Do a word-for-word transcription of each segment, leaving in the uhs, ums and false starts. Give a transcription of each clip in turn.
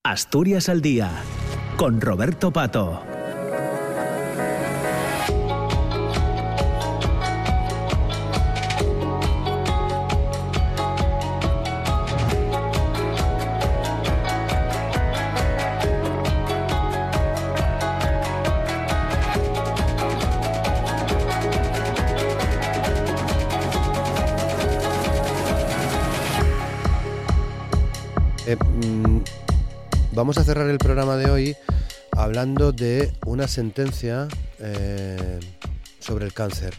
Asturias al día, con Roberto Pato. Eh, mmm, vamos a cerrar el programa de hoy hablando de una sentencia eh, sobre el cáncer.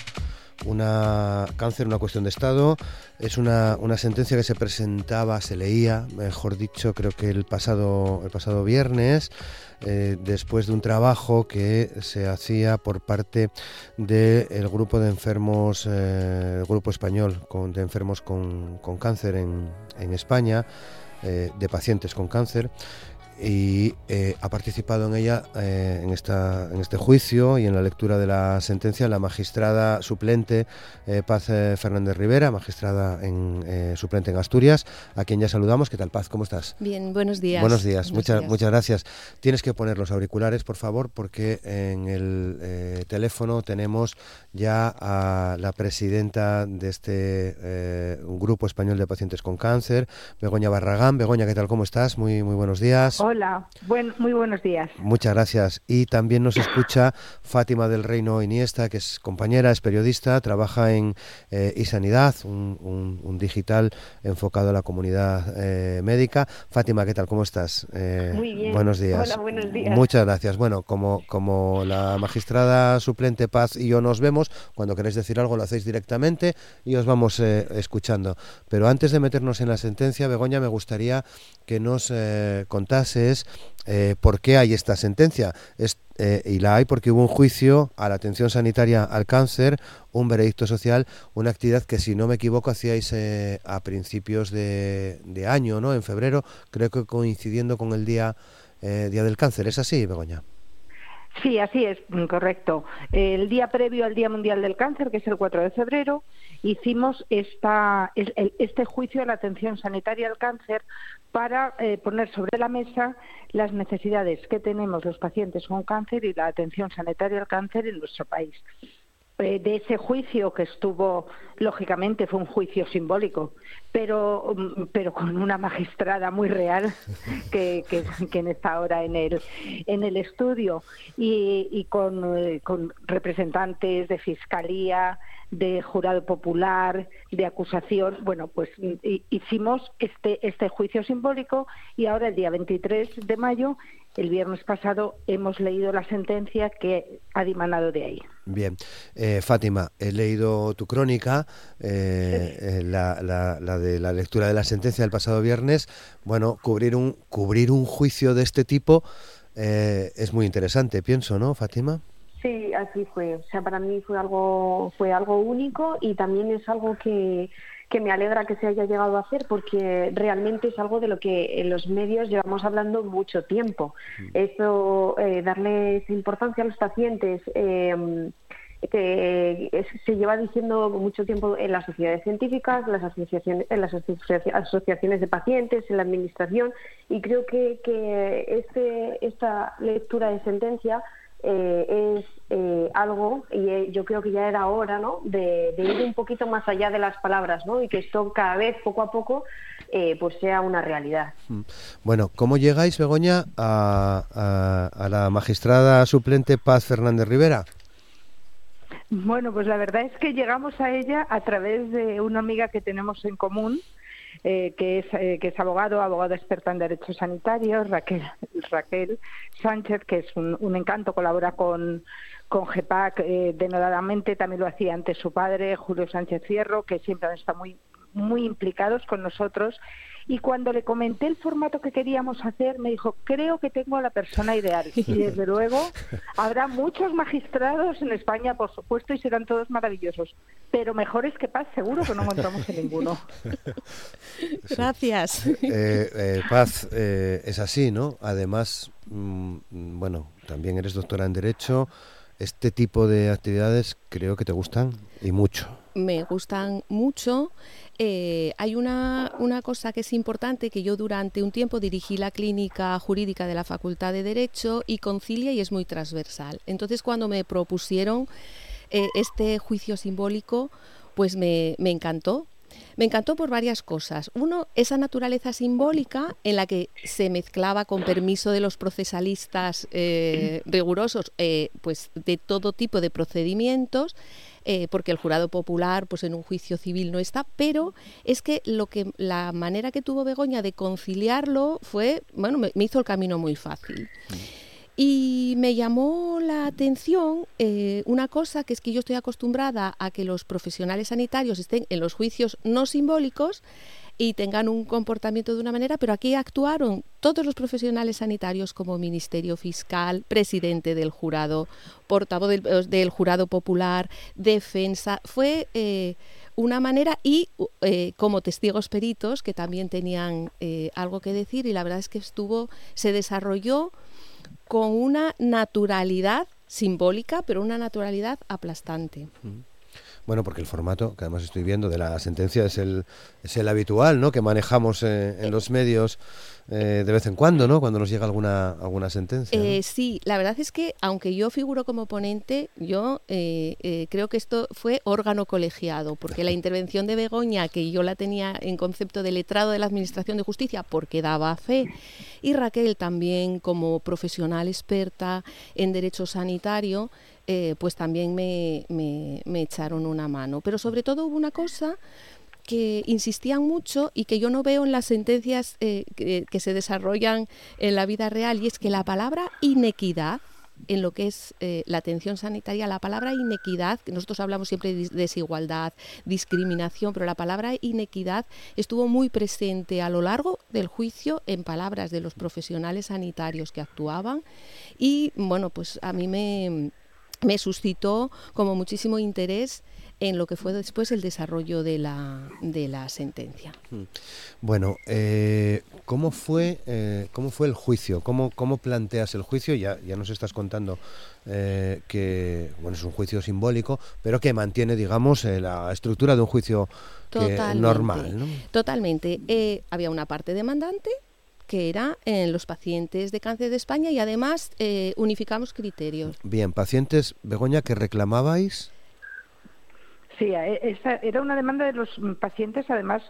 Una cáncer, una cuestión de Estado. Es una, una sentencia que se presentaba, se leía, mejor dicho, creo que el pasado, el pasado viernes, eh, después de un trabajo que se hacía por parte del grupo de enfermos, eh, el grupo español con, de enfermos con, con cáncer en, en España, eh, de pacientes con cáncer. Y eh, ha participado en ella, eh, en, esta, en este juicio y en la lectura de la sentencia, la magistrada suplente eh, Paz eh, Fernández Rivera, magistrada en, eh, suplente en Asturias, a quien ya saludamos. ¿Qué tal, Paz? ¿Cómo estás? Bien, buenos días. Buenos días, buenos muchas, días. muchas gracias. Tienes que poner los auriculares, por favor, porque en el eh, teléfono tenemos ya a la presidenta de este eh, grupo español de pacientes con cáncer, Begoña Barragán. Begoña, ¿qué tal? ¿Cómo estás? Muy, muy buenos días. Hola, buen, muy buenos días. Muchas gracias. Y también nos escucha Fátima del Reino Iniesta, que es compañera, es periodista, trabaja en eh, iSanidad, un, un, un digital enfocado a la comunidad eh, médica. Fátima, ¿qué tal? ¿Cómo estás? Eh, Muy bien. Buenos días. Hola, buenos días. Muchas gracias. Bueno, como, como la magistrada suplente Paz y yo nos vemos, cuando queréis decir algo lo hacéis directamente y os vamos eh, escuchando. Pero antes de meternos en la sentencia, Begoña, me gustaría que nos eh, contases eh, por qué hay esta sentencia. Es, eh, y la hay porque hubo un juicio a la atención sanitaria al cáncer, un veredicto social, una actividad que, si no me equivoco, hacíais eh, a principios de, de año, ¿no? En febrero, creo que coincidiendo con el día, eh, día del cáncer. ¿Es así, Begoña? Sí, así es, correcto. El día previo al Día Mundial del Cáncer, que es el cuatro de febrero, hicimos esta, este juicio a la atención sanitaria al cáncer para eh, poner sobre la mesa las necesidades que tenemos los pacientes con cáncer y la atención sanitaria al cáncer en nuestro país. Eh, de ese juicio, que estuvo, lógicamente, fue un juicio simbólico, pero pero con una magistrada muy real que, que, que está ahora en el en el estudio y, y con, eh, con representantes de fiscalía, de jurado popular, de acusación. Bueno, pues hicimos este este juicio simbólico y ahora, el día veintitrés de mayo, el viernes pasado, hemos leído la sentencia que ha dimanado de ahí. Bien, eh, Fátima, he leído tu crónica, eh, eh, la, la, la de la lectura de la sentencia del pasado viernes. Bueno, cubrir un cubrir un juicio de este tipo eh, es muy interesante, pienso, ¿no, Fátima? Sí, así fue. O sea, para mí fue algo fue algo único y también es algo que que me alegra que se haya llegado a hacer, porque realmente es algo de lo que en los medios llevamos hablando mucho tiempo. Mm. Eso, eh, darle esa importancia a los pacientes, eh, que es, se lleva diciendo mucho tiempo en las sociedades científicas, las asociaciones, en las asocia- asociaciones de pacientes, en la administración, y creo que, que este, esta lectura de sentencia Eh, es eh, algo, y eh, yo creo que ya era hora, ¿no?, de, de ir un poquito más allá de las palabras, ¿no?, y que esto cada vez, poco a poco, eh, pues sea una realidad. Bueno, ¿cómo llegáis, Begoña, a, a, a la magistrada suplente Paz Fernández Rivera? Bueno, pues la verdad es que llegamos a ella a través de una amiga que tenemos en común, Eh, que es eh, que es abogado, abogado experta en derechos sanitarios, Raquel Raquel Sánchez, que es un, un encanto, colabora con con GEPAC eh, denodadamente, también lo hacía antes su padre, Julio Sánchez Fierro, que siempre han estado muy muy implicados con nosotros. Y cuando le comenté el formato que queríamos hacer, me dijo: creo que tengo a la persona ideal. Y desde luego habrá muchos magistrados en España, por supuesto, y serán todos maravillosos, pero mejores que Paz seguro que no encontramos en ninguno. Gracias. Eh, eh, Paz, eh, es así, ¿no? Además, mmm, bueno, también eres doctora en Derecho, este tipo de actividades creo que te gustan y mucho. Me gustan mucho. Eh, hay una, una cosa que es importante, que yo durante un tiempo dirigí la clínica jurídica de la Facultad de Derecho y concilia y es muy transversal. Entonces, cuando me propusieron eh, este juicio simbólico, pues me, me encantó. Me encantó por varias cosas. Uno, esa naturaleza simbólica en la que se mezclaba, con permiso de los procesalistas eh, rigurosos, eh, pues de todo tipo de procedimientos, eh, porque el jurado popular pues en un juicio civil no está, pero es que lo que la manera que tuvo Begoña de conciliarlo fue, bueno, me, me hizo el camino muy fácil. Y me llamó la atención eh, una cosa, que es que yo estoy acostumbrada a que los profesionales sanitarios estén en los juicios no simbólicos y tengan un comportamiento de una manera, pero aquí actuaron todos los profesionales sanitarios como Ministerio Fiscal, presidente del jurado, portavoz del, del jurado popular, defensa. Fue eh, una manera y eh, como testigos peritos que también tenían eh, algo que decir, y la verdad es que estuvo, se desarrolló con una naturalidad simbólica, pero una naturalidad aplastante. Bueno, porque el formato, que además estoy viendo, de la sentencia es el, es el habitual, ¿no?, que manejamos eh, en los medios eh, de vez en cuando, ¿no?, cuando nos llega alguna alguna sentencia, ¿no? Eh, sí, la verdad es que, aunque yo figuro como ponente, yo eh, eh, creo que esto fue órgano colegiado, porque la intervención de Begoña, que yo la tenía en concepto de letrado de la Administración de Justicia, porque daba fe, y Raquel también como profesional experta en derecho sanitario, eh, pues también me, me, me echaron una mano. Pero sobre todo hubo una cosa que insistían mucho y que yo no veo en las sentencias eh, que, que se desarrollan en la vida real, y es que la palabra inequidad, en lo que es eh, la atención sanitaria, la palabra inequidad, que nosotros hablamos siempre de desigualdad, discriminación, pero la palabra inequidad estuvo muy presente a lo largo del juicio en palabras de los profesionales sanitarios que actuaban, y bueno, pues a mí me, me suscitó como muchísimo interés en lo que fue después el desarrollo de la, de la sentencia. Bueno, eh, ¿cómo fue eh, cómo fue el juicio? ¿Cómo, cómo planteas el juicio? Ya, ya nos estás contando eh, que bueno, es un juicio simbólico, pero que mantiene, digamos, eh, la estructura de un juicio que, normal, ¿no? Totalmente. Eh, había una parte demandante, que era en los pacientes de cáncer de España, y además eh, unificamos criterios. Bien, pacientes, Begoña, que reclamabais. Sí, esa era una demanda de los pacientes, además,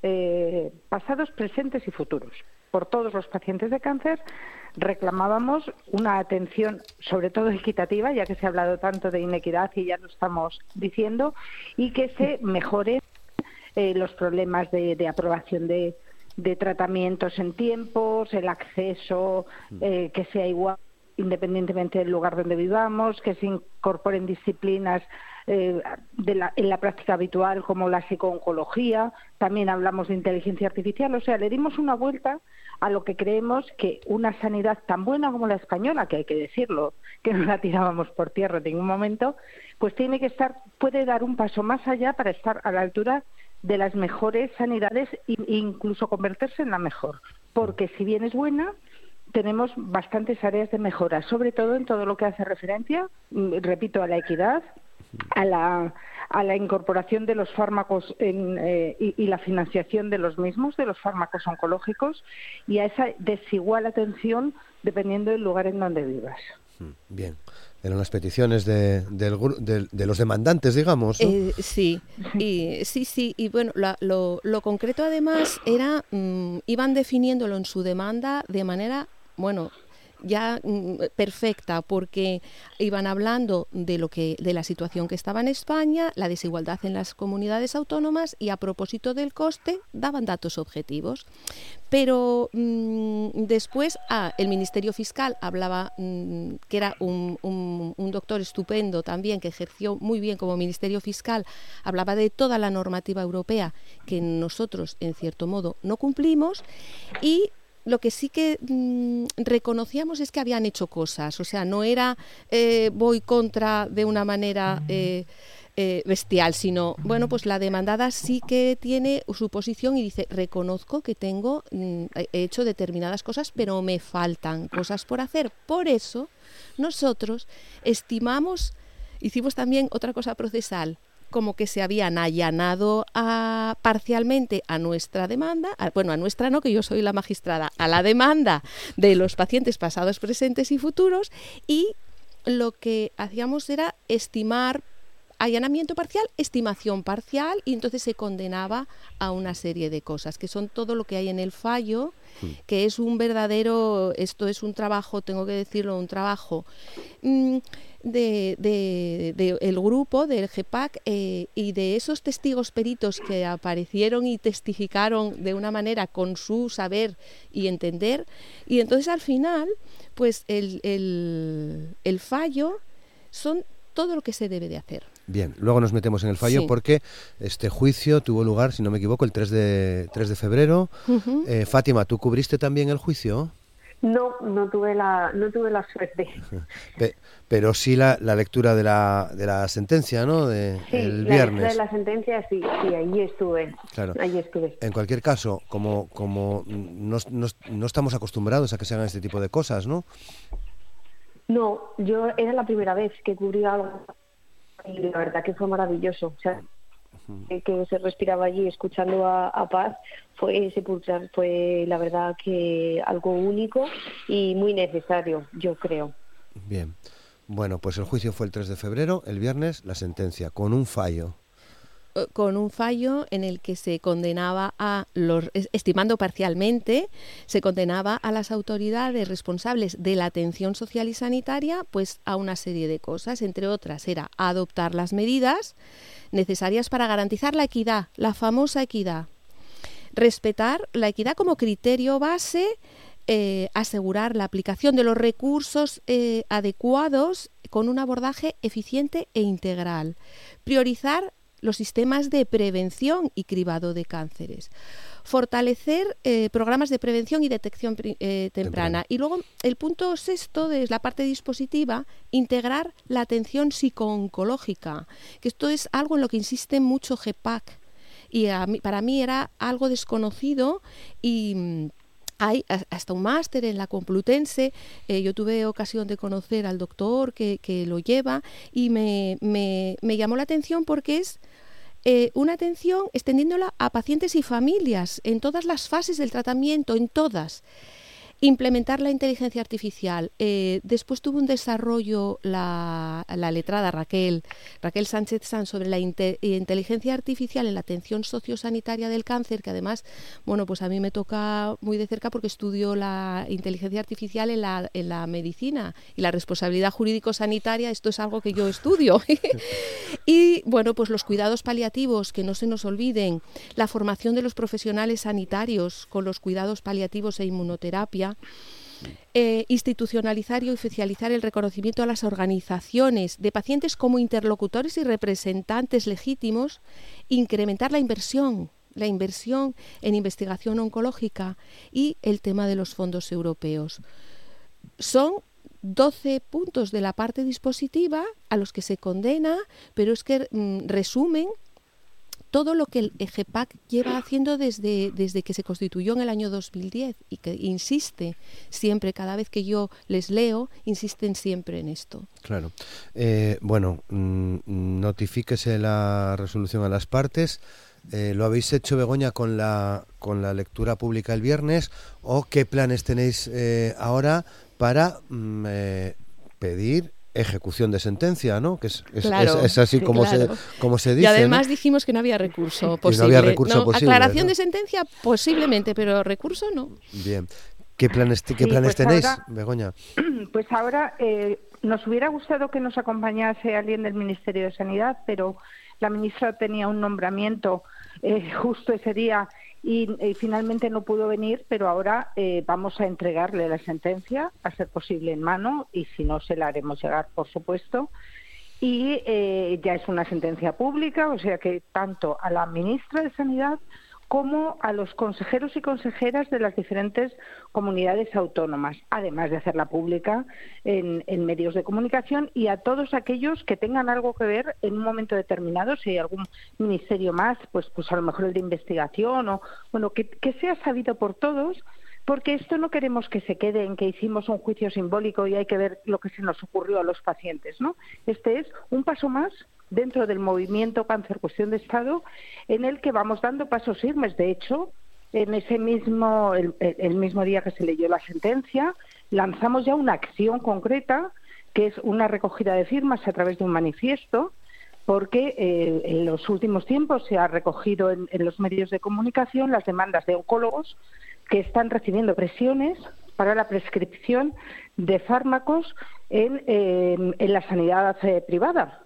eh, pasados, presentes y futuros. Por todos los pacientes de cáncer reclamábamos una atención, sobre todo equitativa, ya que se ha hablado tanto de inequidad y ya lo estamos diciendo, y que se mejoren eh, los problemas de, de aprobación de, de tratamientos en tiempos, el acceso, eh, que sea igual independientemente del lugar donde vivamos, que se incorporen disciplinas eh, de la, en la práctica habitual como la psicooncología. También hablamos de inteligencia artificial. O sea, le dimos una vuelta a lo que creemos que una sanidad tan buena como la española, que hay que decirlo, que no la tirábamos por tierra en ningún momento, pues tiene que estar, puede dar un paso más allá para estar a la altura de las mejores sanidades e incluso convertirse en la mejor. Porque si bien es buena, tenemos bastantes áreas de mejora, sobre todo en todo lo que hace referencia, repito, a la equidad, a la, a la incorporación de los fármacos en, eh, y, y la financiación de los mismos, de los fármacos oncológicos, y a esa desigual atención dependiendo del lugar en donde vivas. Bien, eran las peticiones de, del, de, de los demandantes, digamos, ¿no? Eh, sí, y, sí, sí, y bueno, la, lo, lo concreto además era, mmm, iban definiéndolo en su demanda de manera, bueno, ya mm, perfecta, porque iban hablando de lo que de la situación que estaba en España, la desigualdad en las comunidades autónomas, y a propósito del coste daban datos objetivos. Pero mmm, después ah, el Ministerio Fiscal hablaba, mmm, que era un, un, un doctor estupendo también, que ejerció muy bien como Ministerio Fiscal, hablaba de toda la normativa europea que nosotros en cierto modo no cumplimos, y lo que sí que mmm, reconocíamos es que habían hecho cosas. O sea, no era eh, voy contra de una manera eh, eh, bestial, sino, bueno, pues la demandada sí que tiene su posición y dice, reconozco que tengo, mm, he hecho determinadas cosas, pero me faltan cosas por hacer. Por eso, nosotros estimamos, hicimos también otra cosa procesal, como que se habían allanado a, parcialmente a nuestra demanda, a, bueno, a nuestra no, que yo soy la magistrada, a la demanda de los pacientes pasados, presentes y futuros, y lo que hacíamos era estimar allanamiento parcial, estimación parcial, y entonces se condenaba a una serie de cosas, que son todo lo que hay en el fallo, que es un verdadero, esto es un trabajo, tengo que decirlo, un trabajo mmm, de, de, de el grupo del G P A C eh, y de esos testigos peritos que aparecieron y testificaron de una manera con su saber y entender, y entonces al final pues el, el, el fallo son todo lo que se debe de hacer. Bien, luego nos metemos en el fallo, sí, porque este juicio tuvo lugar, si no me equivoco, el tres de febrero. Uh-huh. eh, Fátima, ¿tú cubriste también el juicio? No, no tuve la, no tuve la suerte. Pe, pero sí la, la lectura de la, de la sentencia, ¿no? De, sí, el la viernes. lectura de la sentencia, sí, sí, ahí estuve. Claro. Ahí estuve. En cualquier caso, como, como no, no, no estamos acostumbrados a que se hagan este tipo de cosas, ¿no? No, yo era la primera vez que cubría algo y la verdad que fue maravilloso. O sea, uh-huh. que se respiraba allí escuchando a, a Paz fue sepulcral, fue la verdad que algo único y muy necesario, yo creo. Bien, bueno, pues el juicio fue el tres de febrero, el viernes la sentencia, con un fallo. Con un fallo en el que se condenaba a los, estimando parcialmente, se condenaba a las autoridades responsables de la atención social y sanitaria, pues a una serie de cosas, entre otras era adoptar las medidas necesarias para garantizar la equidad, la famosa equidad, respetar la equidad como criterio base, eh, asegurar la aplicación de los recursos eh, adecuados con un abordaje eficiente e integral, priorizar los sistemas de prevención y cribado de cánceres, fortalecer eh, programas de prevención y detección eh, temprana. temprana. Y luego el punto sexto de la parte dispositiva, integrar la atención psico-oncológica, que esto es algo en lo que insiste mucho G P A C. Y a mí, para mí era algo desconocido y hay hasta un máster en la Complutense. Eh, yo tuve ocasión de conocer al doctor que, que lo lleva y me, me, me llamó la atención porque es eh, una atención extendiéndola a pacientes y familias en todas las fases del tratamiento, en todas. Implementar la inteligencia artificial. Eh, después tuvo un desarrollo la, la letrada Raquel, Raquel Sánchez Sanz sobre la inte, inteligencia artificial en la atención sociosanitaria del cáncer, que además, bueno, pues a mí me toca muy de cerca porque estudio la inteligencia artificial en la, en la medicina y la responsabilidad jurídico-sanitaria, esto es algo que yo estudio. Y, bueno, pues los cuidados paliativos, que no se nos olviden, la formación de los profesionales sanitarios con los cuidados paliativos e inmunoterapia, Eh, institucionalizar y oficializar el reconocimiento a las organizaciones de pacientes como interlocutores y representantes legítimos, incrementar la inversión, la inversión en investigación oncológica y el tema de los fondos europeos. Son doce puntos de la parte dispositiva a los que se condena, pero es que mm, resumen todo lo que el G P A C lleva haciendo desde, desde que se constituyó en el año dos mil diez y que insiste siempre, cada vez que yo les leo, insisten siempre en esto. Claro. Eh, bueno, mmm, notifíquese la resolución a las partes. Eh, ¿Lo habéis hecho, Begoña, con la, con la lectura pública el viernes? ¿O qué planes tenéis eh, ahora para mmm, eh, pedir ejecución de sentencia, ¿no? Que es, es, claro, es, es así como, claro. se, como se dice. Y además, ¿no? dijimos que no había recurso posible. Que no había recurso no, posible. Aclaración ¿no? de sentencia posiblemente, pero recurso no. Bien. ¿Qué planes, qué sí, planes pues tenéis, ahora, Begoña? Pues ahora eh, nos hubiera gustado que nos acompañase alguien del Ministerio de Sanidad, pero la ministra tenía un nombramiento eh, justo ese día y, y finalmente no pudo venir, pero ahora eh, vamos a entregarle la sentencia, a ser posible en mano, y si no se la haremos llegar, por supuesto. Y eh, ya es una sentencia pública, o sea que tanto a la ministra de Sanidad como a los consejeros y consejeras de las diferentes comunidades autónomas, además de hacerla pública en, en medios de comunicación, y a todos aquellos que tengan algo que ver en un momento determinado, si hay algún ministerio más, pues, pues a lo mejor el de investigación, o bueno, que, que sea sabido por todos, porque esto no queremos que se quede en que hicimos un juicio simbólico y hay que ver lo que se nos ocurrió a los pacientes, ¿no? Este es un paso más dentro del movimiento Cáncer Cuestión de Estado, en el que vamos dando pasos firmes. De hecho, en ese mismo el, el mismo día que se leyó la sentencia, lanzamos ya una acción concreta, que es una recogida de firmas a través de un manifiesto, porque eh, en los últimos tiempos se ha recogido en, en los medios de comunicación las demandas de oncólogos que están recibiendo presiones para la prescripción de fármacos en, eh, en la sanidad eh, privada.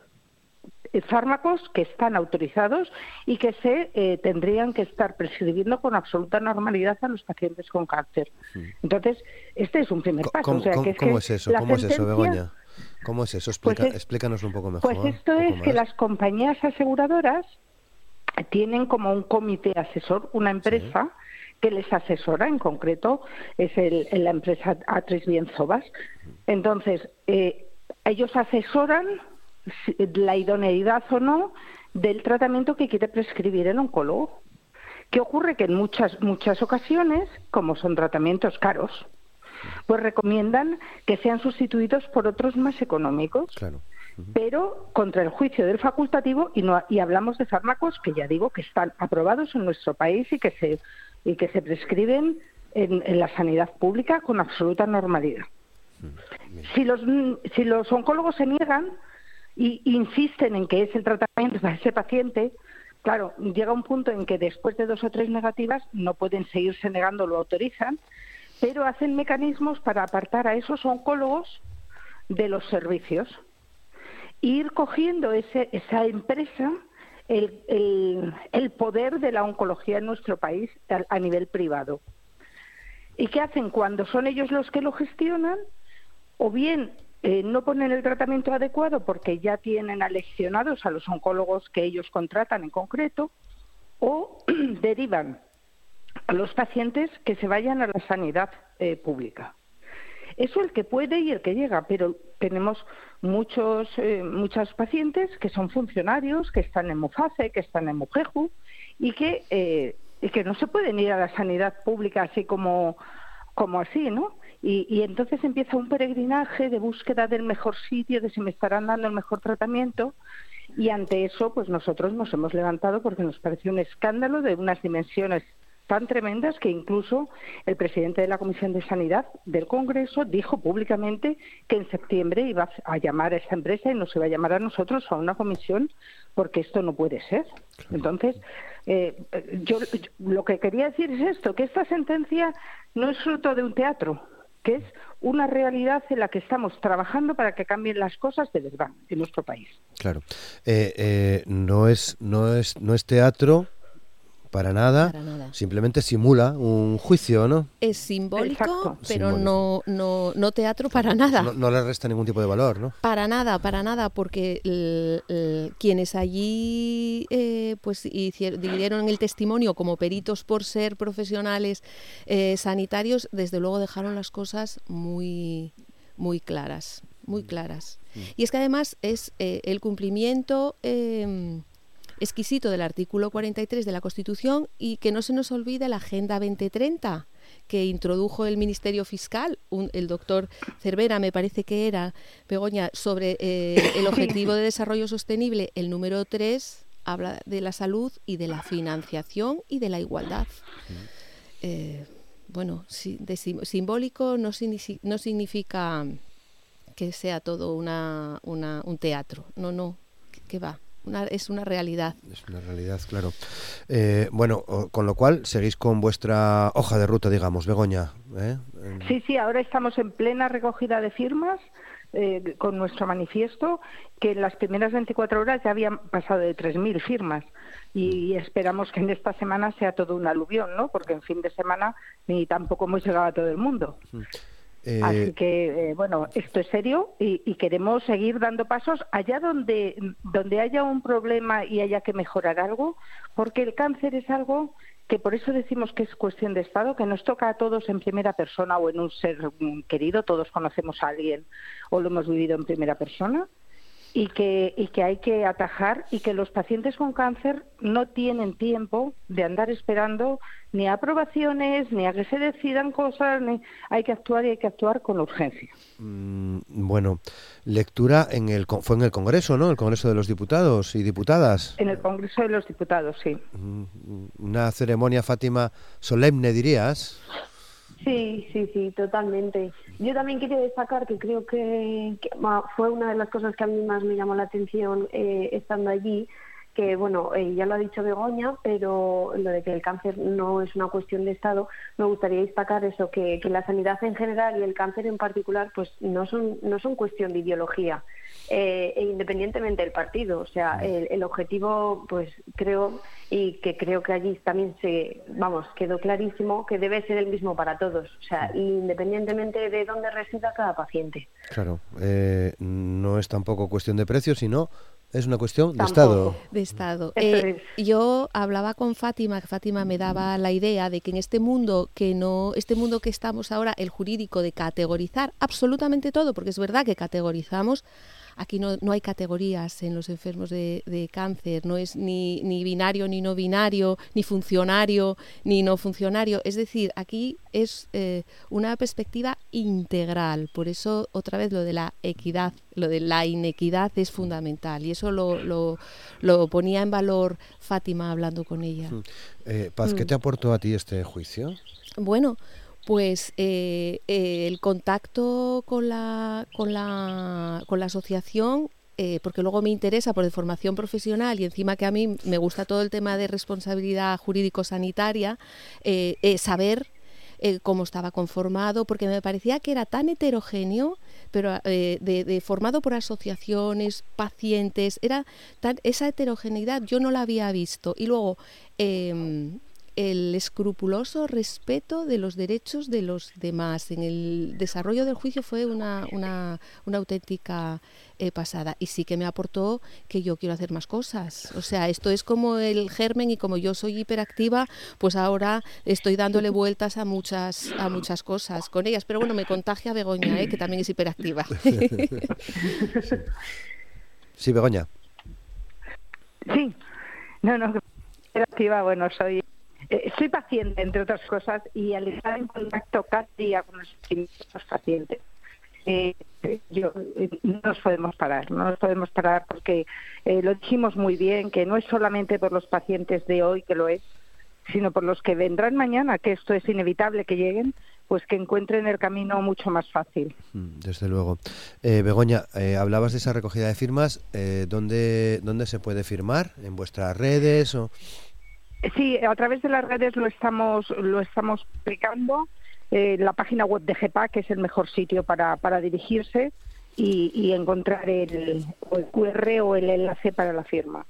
Fármacos que están autorizados y que se eh, tendrían que estar prescribiendo con absoluta normalidad a los pacientes con cáncer. Entonces, este es un primer paso. ¿Cómo, o sea, cómo, que es, ¿cómo que es eso? la ¿Cómo es eso, sentencia... Begoña? ¿Cómo es eso? Explica, pues es, explícanos un poco mejor. Pues esto es más. que las compañías aseguradoras tienen como un comité asesor, una empresa sí. que les asesora, en concreto es el, la empresa Atris Bienzobas. Entonces, eh, ellos asesoran la idoneidad o no del tratamiento que quiere prescribir el oncólogo. ¿Qué ocurre? Que en muchas muchas ocasiones, como son tratamientos caros, pues recomiendan que sean sustituidos por otros más económicos. Claro. Uh-huh. Pero contra el juicio del facultativo, y no y hablamos de fármacos que ya digo que están aprobados en nuestro país y que se y que se prescriben en, en la sanidad pública con absoluta normalidad. Uh-huh. Si los si los oncólogos se niegan y insisten en que es el tratamiento para ese paciente, claro, llega un punto en que después de dos o tres negativas no pueden seguirse negando, lo autorizan, pero hacen mecanismos para apartar a esos oncólogos de los servicios. Ir cogiendo ese, esa empresa el, el, el poder de la oncología en nuestro país a, a nivel privado. ¿Y qué hacen cuando son ellos los que lo gestionan? O bien eh, no ponen el tratamiento adecuado porque ya tienen aleccionados a los oncólogos que ellos contratan en concreto, o derivan a los pacientes que se vayan a la sanidad eh, pública. Eso el que puede y el que llega, pero tenemos muchos eh, muchos pacientes que son funcionarios, que están en Muface, que están en Mujeju y que eh, y que no se pueden ir a la sanidad pública así como como así, ¿no? Y, y entonces empieza un peregrinaje de búsqueda del mejor sitio, de si me estarán dando el mejor tratamiento, y ante eso pues nosotros nos hemos levantado porque nos pareció un escándalo de unas dimensiones tan tremendas que incluso el presidente de la Comisión de Sanidad del Congreso dijo públicamente que en septiembre iba a llamar a esa empresa y nos iba a llamar a nosotros a una comisión, porque esto no puede ser. Entonces, eh, yo, yo lo que quería decir es esto, que esta sentencia no es fruto de un teatro, que es una realidad en la que estamos trabajando para que cambien las cosas de verdad en nuestro país. Claro, eh, eh, no es no es no es teatro. Para nada, Para nada, simplemente simula un juicio, ¿no? Es simbólico, Exacto. pero Simbólico. No, no, no teatro para nada. No, no le resta ningún tipo de valor, ¿no? Para nada, para nada, porque el, el, quienes allí eh, pues hicieron, dividieron el testimonio como peritos por ser profesionales eh, sanitarios, desde luego dejaron las cosas muy, muy claras, muy claras. Mm. Y es que además es eh, el cumplimiento Eh, exquisito del artículo cuarenta y tres de la Constitución, y que no se nos olvide la Agenda veinte treinta que introdujo el Ministerio Fiscal, un, el doctor Cervera, me parece que era, Begoña, sobre eh, el Objetivo de Desarrollo Sostenible. El número tres habla de la salud y de la financiación y de la igualdad. Eh, bueno, si, de sim, simbólico no, no significa que sea todo una, una, un teatro. No, no, que va. Una, es una realidad. Es una realidad, claro. Eh, bueno, con lo cual, seguís con vuestra hoja de ruta, digamos, Begoña, ¿eh? Sí, sí, ahora estamos en plena recogida de firmas eh, con nuestro manifiesto, que en las primeras veinticuatro horas ya habían pasado de tres mil firmas, y esperamos que en esta semana sea todo un aluvión, ¿no? Porque en fin de semana ni tampoco hemos llegado a todo el mundo. Eh... Así que, eh, bueno, esto es serio y, y queremos seguir dando pasos allá donde, donde haya un problema y haya que mejorar algo, porque el cáncer es algo que por eso decimos que es cuestión de Estado, que nos toca a todos en primera persona o en un ser querido, todos conocemos a alguien o lo hemos vivido en primera persona, y que, y que hay que atajar, y que los pacientes con cáncer no tienen tiempo de andar esperando ni a aprobaciones, ni a que se decidan cosas, ni hay que actuar y hay que actuar con urgencia. Mm, bueno, lectura en el fue en el Congreso, ¿no? El Congreso de los Diputados y Diputadas. En el Congreso de los Diputados, sí. Una ceremonia, Fátima, solemne, dirías. Sí, sí, sí, totalmente. Yo también quería destacar que creo que, que bah, fue una de las cosas que a mí más me llamó la atención eh, estando allí, que bueno, eh, ya lo ha dicho Begoña, pero lo de que el cáncer no es una cuestión de Estado, me gustaría destacar eso, que, que la sanidad en general y el cáncer en particular pues no son, no son cuestión de ideología, eh, e independientemente del partido. O sea, el, el objetivo, pues creo, y que creo que allí también se, vamos, quedó clarísimo que debe ser el mismo para todos, o sea, independientemente de dónde resida cada paciente. Claro, eh, no es tampoco cuestión de precio, sino es una cuestión de Tampoco. Estado. De Estado. Eso Eh, es. yo hablaba con Fátima, que Fátima me daba la idea de que en este mundo que no, este mundo que estamos ahora, el jurídico, de categorizar absolutamente todo, porque es verdad que categorizamos. Aquí no, no hay categorías en los enfermos de, de cáncer, no es ni, ni binario ni no binario, ni funcionario ni no funcionario. Es decir, aquí es eh, una perspectiva integral. Por eso, otra vez, lo de la equidad, lo de la inequidad es fundamental. Y eso lo, lo, lo ponía en valor Fátima hablando con ella. Eh, Paz, ¿qué te aportó a ti este juicio? Bueno, pues eh, eh, el contacto con la, con la, con la asociación, eh, porque luego me interesa por de formación profesional y encima que a mí me gusta todo el tema de responsabilidad jurídico-sanitaria, eh, eh, saber eh, cómo estaba conformado, porque me parecía que era tan heterogéneo, pero eh, de, de formado por asociaciones, pacientes, era tan, esa heterogeneidad yo no la había visto. Y luego eh, el escrupuloso respeto de los derechos de los demás. En el desarrollo del juicio fue una, una, una auténtica eh, pasada. Y sí que me aportó que yo quiero hacer más cosas. O sea, esto es como el germen, y como yo soy hiperactiva, pues ahora estoy dándole vueltas a muchas, a muchas cosas con ellas. Pero bueno, me contagia Begoña, ¿eh? Que también es hiperactiva. Sí, sí, Begoña. Sí, no, no, hiperactiva, bueno, soy... Eh, soy paciente, entre otras cosas, y al estar en contacto cada día con los pacientes, eh, yo, eh, no nos podemos parar, no nos podemos parar porque eh, lo dijimos muy bien, que no es solamente por los pacientes de hoy, que lo es, sino por los que vendrán mañana, que esto es inevitable que lleguen, pues que encuentren el camino mucho más fácil. Desde luego. Eh, Begoña, eh, hablabas de esa recogida de firmas, eh, ¿dónde, ¿dónde se puede firmar? ¿En vuestras redes o...? Sí, a través de las redes lo estamos lo estamos explicando. Eh, la página web de GEPAC, que es el mejor sitio para, para dirigirse y, y encontrar el, el cu erre o el enlace para la firma.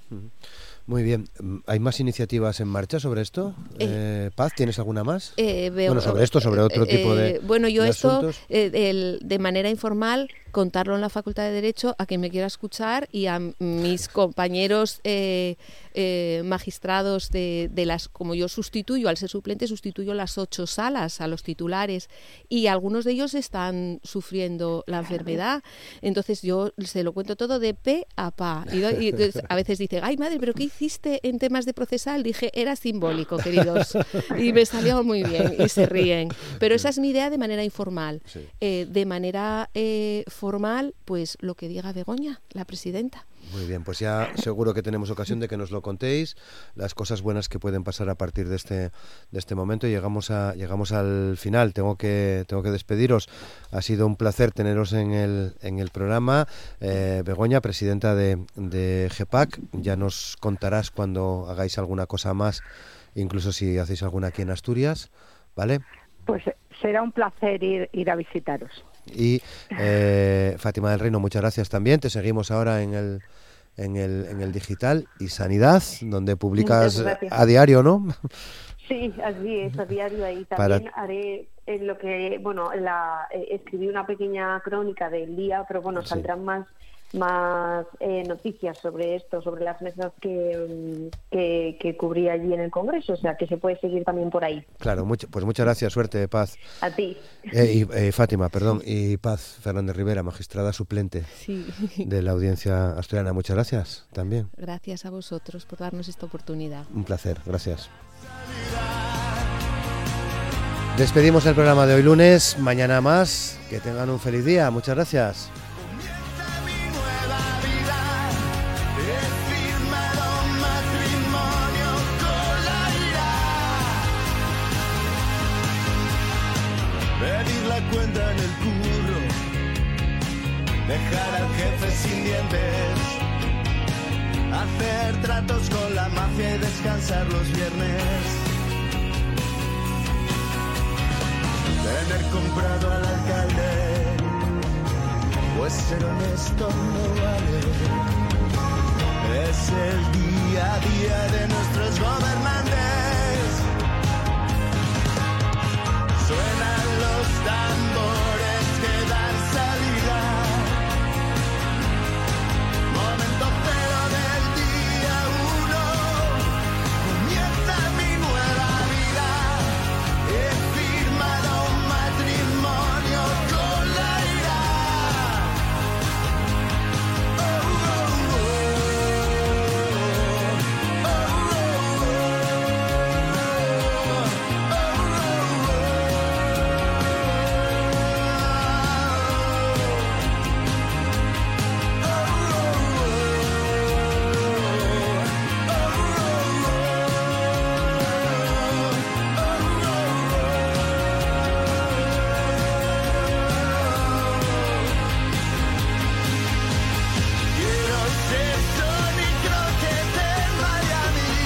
Muy bien. ¿Hay más iniciativas en marcha sobre esto? Eh, Paz, ¿tienes alguna más? Eh, veo, bueno, sobre esto, sobre otro eh, tipo de Bueno, yo de esto, asuntos. eh, el, de manera informal, contarlo en la Facultad de Derecho a quien me quiera escuchar y a mis compañeros eh, eh, magistrados de, de las, como yo sustituyo, al ser suplente, sustituyo las ocho salas a los titulares, y algunos de ellos están sufriendo la enfermedad. Entonces yo se lo cuento todo de pe a pa. Y, y entonces, a veces dicen, ay madre, ¿pero qué hiciste en temas de procesal? Dije, era simbólico, queridos. Y me salió muy bien y se ríen. Pero esa es mi idea de manera informal. Sí. Eh, de manera eh, formal, pues lo que diga Begoña, la presidenta. Muy bien, pues ya seguro que tenemos ocasión de que nos lo contéis, las cosas buenas que pueden pasar a partir de este de este momento. Llegamos a llegamos al final. Tengo que tengo que despediros. Ha sido un placer teneros en el en el programa. Eh, Begoña, presidenta de, de GEPAC, ya nos contarás cuando hagáis alguna cosa más, incluso si hacéis alguna aquí en Asturias, ¿vale? Pues será un placer ir, ir a visitaros. Y eh, Fátima del Reino, muchas gracias también. Te seguimos ahora en el en el en el digital y Sanidad, donde publicas a diario, ¿no? Sí, así es, a diario ahí. Para... También haré en lo que, bueno, la, eh, escribí una pequeña crónica del día, pero bueno, Sí. saldrán más más eh, noticias sobre esto, sobre las mesas que, que, que cubrí allí en el Congreso, o sea que se puede seguir también por ahí. Claro, mucho, pues muchas gracias, suerte, Paz. A ti. Eh, y, eh, Fátima, perdón, y Paz Fernández Rivera, magistrada suplente Sí. de la Audiencia Asturiana. Muchas gracias también. Gracias a vosotros por darnos esta oportunidad. Un placer, gracias. Despedimos el programa de hoy lunes, mañana más. Que tengan un feliz día. Muchas gracias. Pedir la cuenta en el curro, dejar al jefe sin dientes, hacer tratos con la mafia y descansar los viernes, tener comprado al alcalde, pues ser honesto no vale. Es el día a día de nuestros gobernantes. Suenan los tambores que dan salida. Momento cero del día uno. Comienza mi nueva vida. He firmado un matrimonio con la ira. Oh, oh, oh. Oh, oh, oh. Quiero ser Tony Crockett en Miami,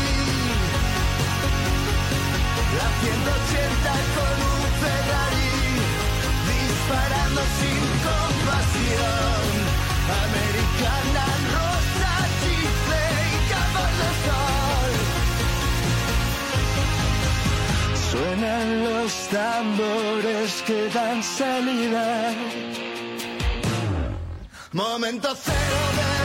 la ciento ochenta con un Ferrari, disparando sin compasión, americana, rosa, chifle y gafas de sol. Suenan los tambores que dan salida. Momento cero de